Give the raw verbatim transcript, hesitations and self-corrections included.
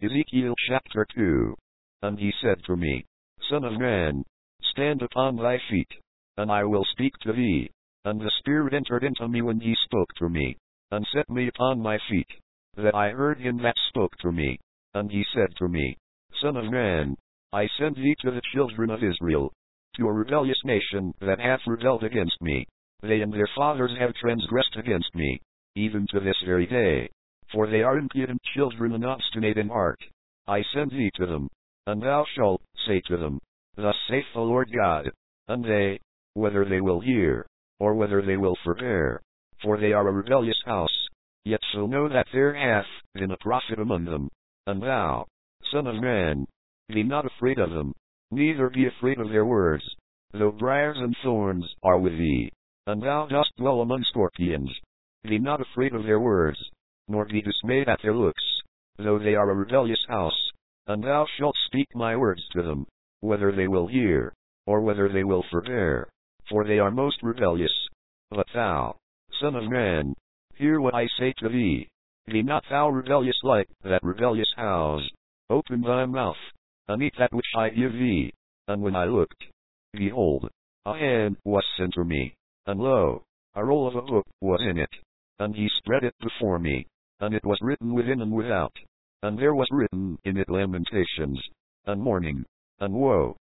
Ezekiel chapter two. And he said to me, Son of man, stand upon thy feet, and I will speak to thee. And the Spirit entered into me when he spoke to me, and set me upon my feet, that I heard him that spoke to me. And he said to me, Son of man, I send thee to the children of Israel, to a rebellious nation that hath rebelled against me. They and their fathers have transgressed against me, even to this very day. For they are impudent children and obstinate in heart. I send thee to them, and thou shalt say to them, Thus saith the Lord God. And they, whether they will hear, or whether they will forbear, for they are a rebellious house, yet shall know that there hath been a prophet among them. And thou, son of man, be not afraid of them, neither be afraid of their words, though briars and thorns are with thee, and thou dost dwell among scorpions. Be not afraid of their words, nor be dismayed at their looks, though they are a rebellious house. And thou shalt speak my words to them, whether they will hear, or whether they will forbear, for they are most rebellious. But thou, son of man, hear what I say to thee. Be not thou rebellious like that rebellious house. Open thy mouth, and eat that which I give thee. And when I looked, behold, a hand was sent to me, and lo, a roll of a book was in it. And he spread it before me, and it was written within and without. And there was written in it lamentations, and mourning, and woe.